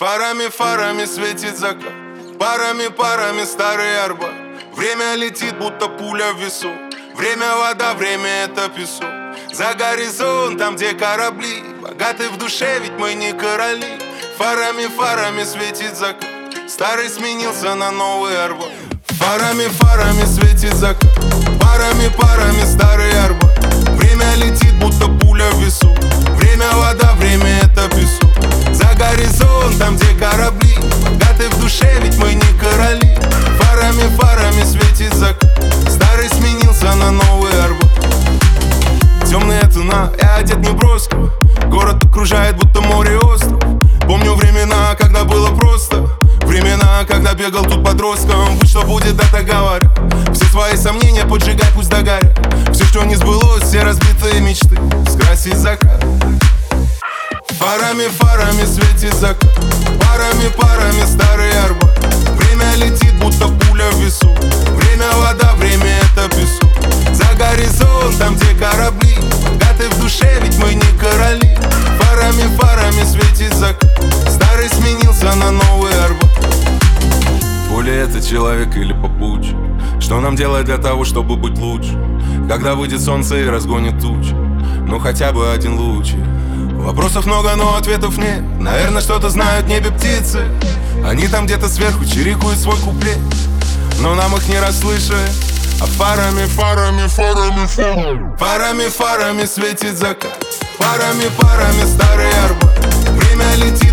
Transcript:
Фарами, фарами светит закат, парами, парами старый Арбат. Время летит, будто пуля в весу. Время вода, время это песок. За горизонт, там где корабли, богаты в душе, ведь мы не короли. Фарами, фарами светит закат, старый сменился на новый Арбат. Фарами, фарами светит закат, парами, парами старый Арбат. Время летит, будто пуля в весу. Время вода, время это песок. За горизонт, там где корабли, богаты в душе, ведь мы не короли. Фарами, фарами светит закат, старый сменился на новый Арбат. Темные тона, я одет не броско. Город окружает, будто море остров. Помню времена, когда было просто. Времена, когда бегал тут подростком. Будь что будет, это говорят. Все свои сомнения поджигай, пусть догорят. Все, что не сбылось, все разбитые мечты скрасить закат. Фарами, фарами светит закат, парами, парами старый Арбат. Время летит, будто пуля в весу. Время вода, время это песок. За горизонт, там где корабли, богаты в душе, ведь мы не короли. Фарами, фарами светит закат, старый сменился на новый Арбат. Пуля это человек или попутчик? Что нам делать для того, чтобы быть лучше? Когда выйдет солнце и разгонит тучи, ну хотя бы один лучик. Вопросов много, но ответов нет. Наверное, что-то знают в небе птицы. Они там где-то сверху чирикуют свой куплет, но нам их не расслышать. А фарами, фарами, фарами, фарами, фарами, фарами светит закат, парами, парами старый Арбат. Время летит,